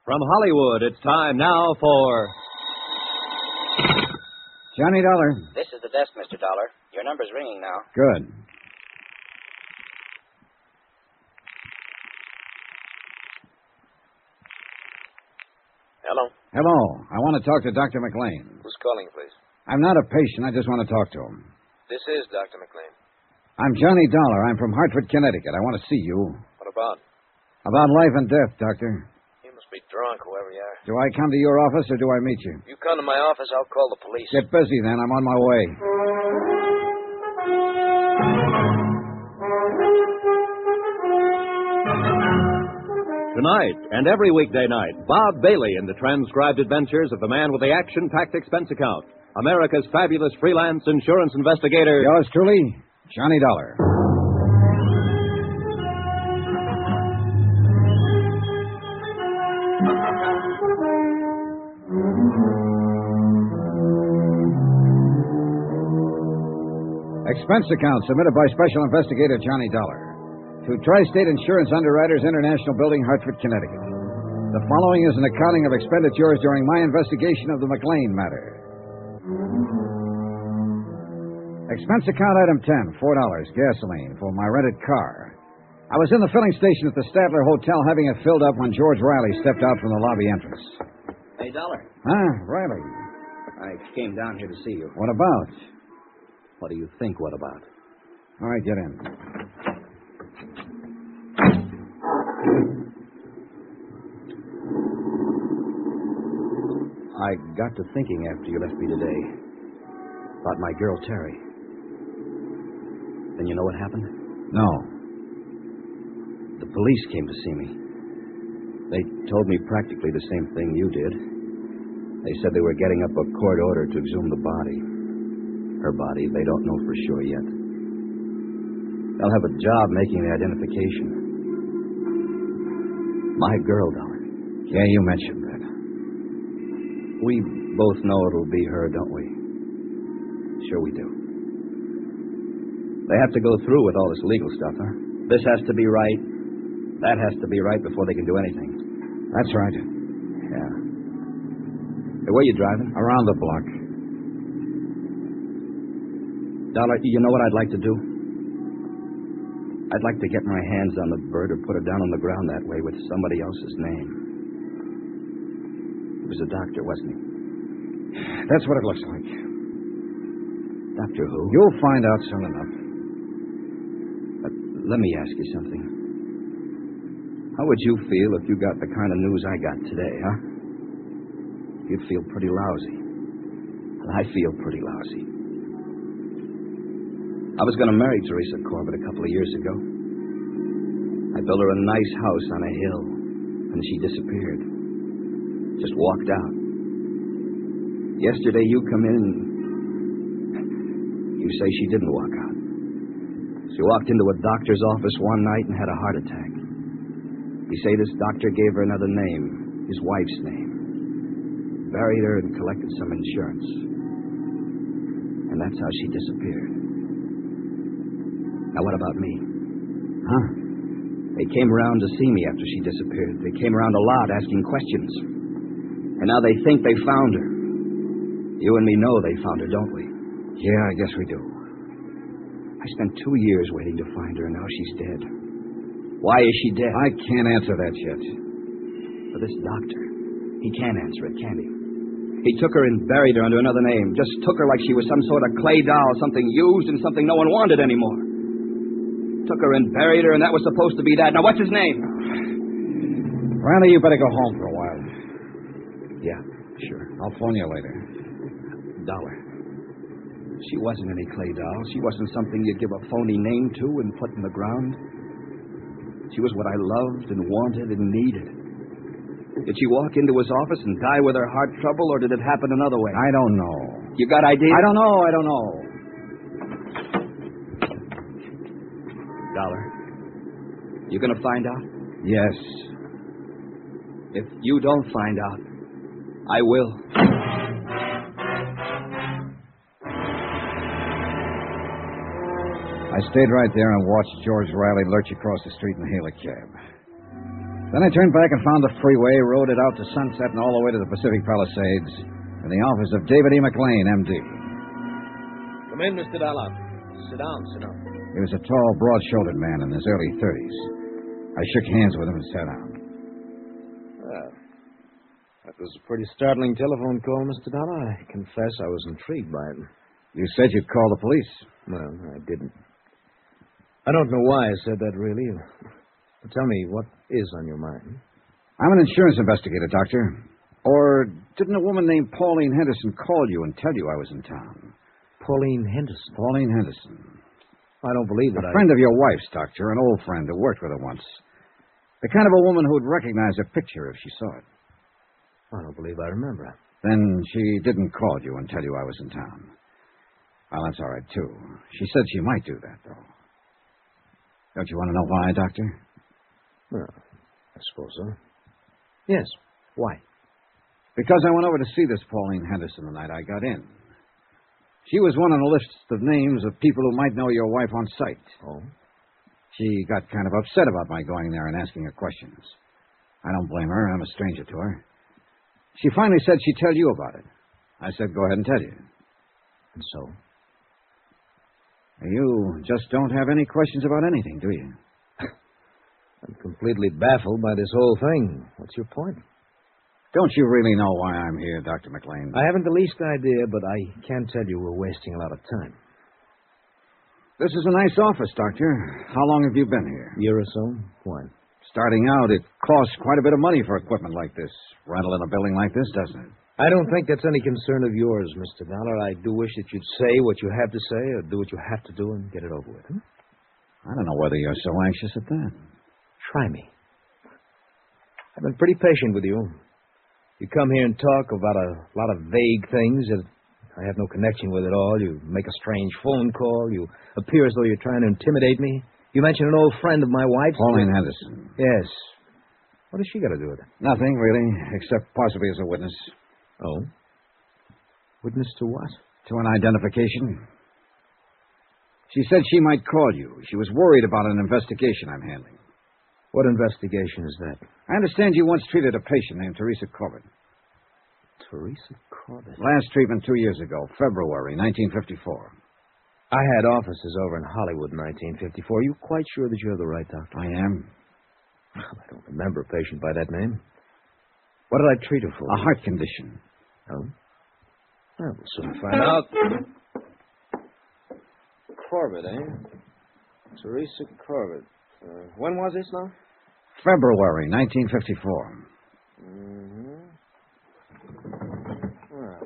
From Hollywood, it's time now for... Johnny Dollar. This is the desk, Mr. Dollar. Your number's ringing now. Good. Hello? Hello. I want to talk to Dr. McLean. Who's calling, please? I'm not a patient. I just want to talk to him. This is Dr. McLean. I'm Johnny Dollar. I'm from Hartford, Connecticut. I want to see you. What about? About life and death, Doctor. You must be drunk, whoever you are. Do I come to your office or do I meet you? You come to my office, I'll call the police. Get busy then. I'm on my way. Tonight and every weekday night, Bob Bailey in the transcribed adventures of the man with the action-packed expense account, America's fabulous freelance insurance investigator. Yours truly, Johnny Dollar. Expense account submitted by Special Investigator Johnny Dollar to Tri-State Insurance Underwriters International Building, Hartford, Connecticut. The following is an accounting of expenditures during my investigation of the McLean matter. Expense account item 10, $4, gasoline for my rented car. I was in the filling station at the Statler Hotel having it filled up when George Riley stepped out from the lobby entrance. Hey, Dollar. Huh, Riley? I came down here to see you. What about? What do you think, what about? All right, get in. I got to thinking after you left me today about my girl, Terry. And you know what happened? No. The police came to see me. They told me practically the same thing you did. They said they were getting up a court order to exhume the body. Her body, they don't know for sure yet. They'll have a job making the identification. My girl, Dollar. Yeah, you mentioned that. We both know it'll be her, don't we? Sure we do. They have to go through with all this legal stuff, huh? This has to be right. That has to be right before they can do anything. That's right. Yeah. Hey, where you driving? Around the block. Dollar, you know what I'd like to do? I'd like to get my hands on the bird or put it down on the ground that way with somebody else's name. He was a doctor, wasn't he? That's what it looks like. Doctor who? You'll find out soon enough. But let me ask you something. How would you feel if you got the kind of news I got today, huh? You'd feel pretty lousy. And I feel pretty lousy. I was going to marry Teresa Corbett a couple of years ago. I built her a nice house on a hill, and she disappeared. Just walked out. Yesterday you come in and you say she didn't walk out. She walked into a doctor's office one night and had a heart attack. You say this doctor gave her another name, his wife's name. Buried her and collected some insurance. And that's how she disappeared. Now, what about me? Huh? They came around to see me after she disappeared. They came around a lot asking questions. And now they think they found her. You and me know they found her, don't we? Yeah, I guess we do. I spent 2 years waiting to find her, and now she's dead. Why is she dead? I can't answer that yet. But this doctor, he can't answer it, can he? He took her and buried her under another name. Just took her like she was some sort of clay doll, something used and something no one wanted anymore. Took her and buried her, and that was supposed to be that. Now, what's his name? Riley, you better go home for a while. Yeah, sure. I'll phone you later. Dollar. She wasn't any clay doll. She wasn't something you'd give a phony name to and put in the ground. She was what I loved and wanted and needed. Did she walk into his office and die with her heart trouble, or did it happen another way? I don't know. You got ideas? I don't know. Dollar. You gonna find out? Yes. If you don't find out, I will. I stayed right there and watched George Riley lurch across the street and hail a cab. Then I turned back and found the freeway, rode it out to Sunset and all the way to the Pacific Palisades in the office of David E. McLean, M.D. Come in, Mr. Dollar. Sit down, sit down. He was a tall, broad-shouldered man in his early 30s. I shook hands with him and sat down. Well, that was a pretty startling telephone call, Mr. Dollar. I confess I was intrigued by it. You said you'd call the police. Well, I didn't. I don't know why I said that, really. Tell me, what is on your mind? I'm an insurance investigator, Doctor. Or didn't a woman named Pauline Henderson call you and tell you I was in town? Pauline Henderson? Pauline Henderson. I don't believe that. A friend of your wife's, Doctor, an old friend who worked with her once. The kind of a woman who'd recognize a picture if she saw it. I don't believe I remember her. Then she didn't call you and tell you I was in town. Well, that's all right, too. She said she might do that, though. Don't you want to know why, Doctor? Well, I suppose so. Yes. Why? Because I went over to see this Pauline Henderson the night I got in. She was one on the list of names of people who might know your wife on sight. Oh? She got kind of upset about my going there and asking her questions. I don't blame her. I'm a stranger to her. She finally said she'd tell you about it. I said, go ahead and tell you. And so? You just don't have any questions about anything, do you? I'm completely baffled by this whole thing. What's your point? Don't you really know why I'm here, Dr. McLean? I haven't the least idea, but I can tell you we're wasting a lot of time. This is a nice office, Doctor. How long have you been here? A year or so? Why? Starting out, it costs quite a bit of money for equipment like this. Rental in a building like this, doesn't it? I don't think that's any concern of yours, Mr. Dollar. I do wish that you'd say what you have to say or do what you have to do and get it over with. I don't know whether you're so anxious at that. Try me. I've been pretty patient with you. You come here and talk about a lot of vague things that I have no connection with at all. You make a strange phone call. You appear as though you're trying to intimidate me. You mention an old friend of my wife's. Pauline Henderson. Yes. What has she got to do with it? Nothing, really, except possibly as a witness. Oh? Witness to what? To an identification. She said she might call you. She was worried about an investigation I'm handling. What investigation is that? I understand you once treated a patient named Teresa Corbett. Teresa Corbett? Last treatment 2 years ago, February 1954. I had offices over in Hollywood in 1954. Are you quite sure that you're the right doctor? I am. Well, I don't remember a patient by that name. What did I treat her for? A heart condition. Oh? Well, we'll soon find out. Corbett, eh? Teresa Corbett. When was this now? February 1954. Mm-hmm. Well,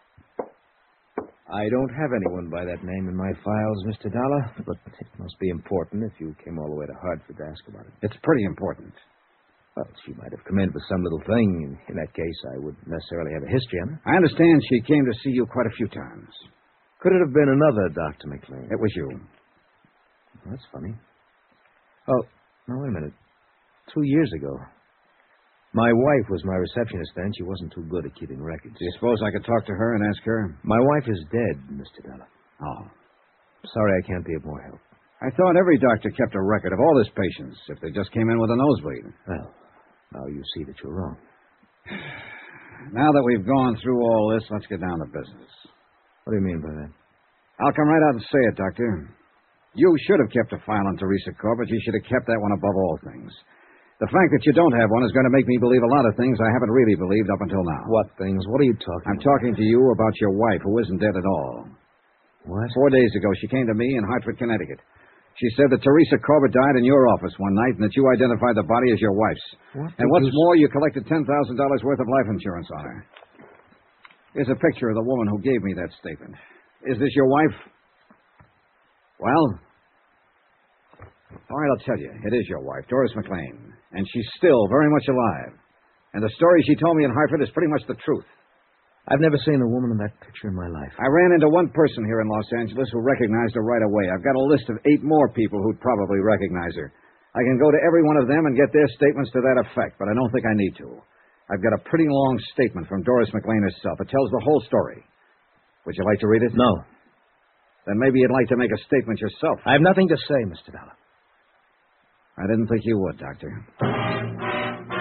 I don't have anyone by that name in my files, Mr. Dollar, but it must be important if you came all the way to Hartford to ask about it. It's pretty important. Well, she might have come in for some little thing. In that case, I wouldn't necessarily have a history on her. I understand she came to see you quite a few times. Could it have been another Dr. McLean? It was you. Well, that's funny. Oh, now, wait a minute. 2 years ago. My wife was my receptionist then. She wasn't too good at keeping records. Do you suppose I could talk to her and ask her? My wife is dead, Mr. Dollar. Oh. Sorry I can't be of more help. I thought every doctor kept a record of all his patients if they just came in with a nosebleed. Well, now you see that you're wrong. Now that we've gone through all this, let's get down to business. What do you mean by that? I'll come right out and say it, Doctor. You should have kept a file on Teresa Corbett. You should have kept that one above all things. The fact that you don't have one is going to make me believe a lot of things I haven't really believed up until now. What things? What are you talking I'm about? talking to you about your wife, who isn't dead at all. What? 4 days ago, she came to me in Hartford, Connecticut. She said that Teresa Corbett died in your office one night and that you identified the body as your wife's. And what's more, you collected $10,000 worth of life insurance on her. Here's a picture of the woman who gave me that statement. Is this your wife? Well, all right, I'll tell you. It is your wife, Doris McLean. And she's still very much alive. And the story she told me in Hartford is pretty much the truth. I've never seen a woman in that picture in my life. I ran into one person here in Los Angeles who recognized her right away. I've got a list of 8 more people who'd probably recognize her. I can go to every one of them and get their statements to that effect, but I don't think I need to. I've got a pretty long statement from Doris McLean herself. It tells the whole story. Would you like to read it? No. Then maybe you'd like to make a statement yourself. I have nothing to say, Mr. Dollar. I didn't think you would, Doctor.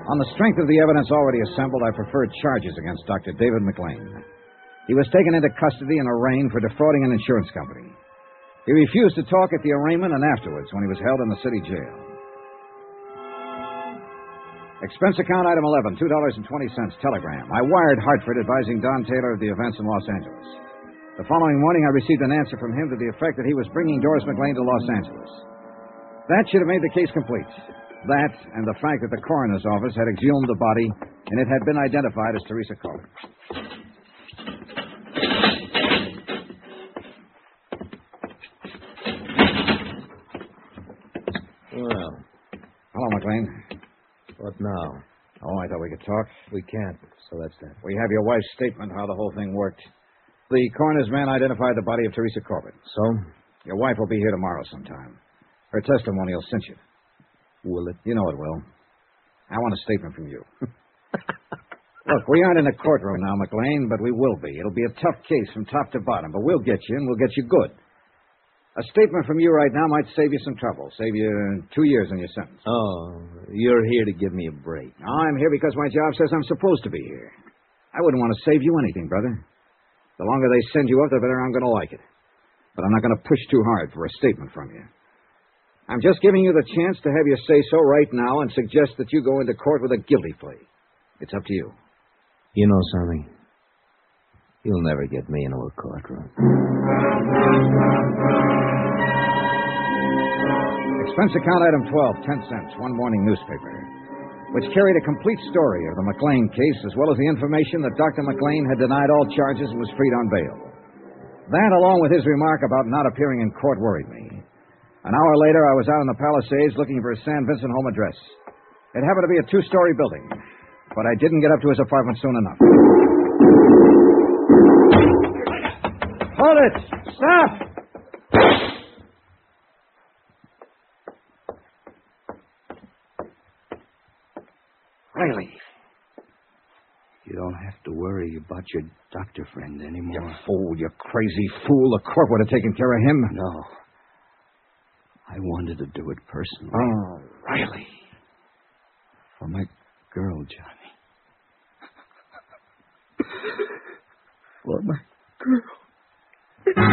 On the strength of the evidence already assembled, I preferred charges against Dr. David McLean. He was taken into custody and arraigned for defrauding an insurance company. He refused to talk at the arraignment and afterwards when he was held in the city jail. Expense account item 11, $2.20, telegram. I wired Hartford advising Don Taylor of the events in Los Angeles. The following morning, I received an answer from him to the effect that he was bringing Doris McLean to Los Angeles. That should have made the case complete. That and the fact that the coroner's office had exhumed the body and it had been identified as Teresa Corbett. Well, Hello, McLean. what now? Oh, I thought we could talk. We can't, so that's that. We have your wife's statement how the whole thing worked. The coroner's man identified the body of Teresa Corbett. So? Your wife will be here tomorrow sometime. Her testimony will cinch it. Will it? You know it will. I want a statement from you. Look, we aren't in a courtroom now, McLean, but we will be. It'll be a tough case from top to bottom, but we'll get you, and we'll get you good. A statement from you right now might save you some trouble, save you 2 years in your sentence. Oh, you're here to give me a break. I'm here because my job says I'm supposed to be here. I wouldn't want to save you anything, brother. The longer they send you up, the better I'm going to like it. But I'm not going to push too hard for a statement from you. I'm just giving you the chance to have your say-so right now and suggest that you go into court with a guilty plea. It's up to you. You know something? You'll never get me into a courtroom. Expense account item 12, 10 cents, one morning newspaper, which carried a complete story of the McLean case as well as the information that Dr. McLean had denied all charges and was freed on bail. That, along with his remark about not appearing in court, worried me. An hour later, I was out in the Palisades looking for his San Vincent home address. It happened to be a 2-story building, but I didn't get up to his apartment soon enough. Hold it! Stop! Riley, you don't have to worry about your doctor friend anymore. You fool, you crazy fool. The court would have taken care of him. No. I wanted to do it personally. Oh, Riley. For my girl, Johnny. For my girl.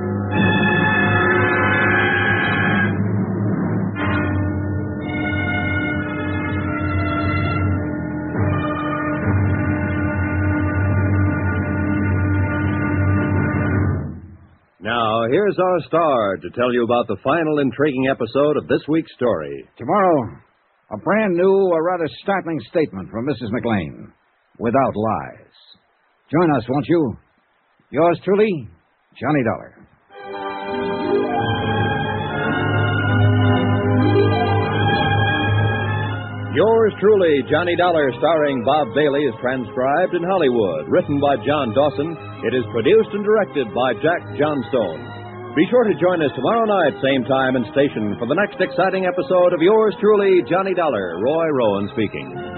Now, here's our star to tell you about the final intriguing episode of this week's story. Tomorrow, a brand new, a rather startling statement from Mrs. McLean, without lies. Join us, won't you? Yours truly, Johnny Dollar. Yours truly, Johnny Dollar, starring Bob Bailey, is transcribed in Hollywood. Written by John Dawson, it is produced and directed by Jack Johnstone. Be sure to join us tomorrow night, same time and station, for the next exciting episode of Yours truly, Johnny Dollar. Roy Rowan speaking.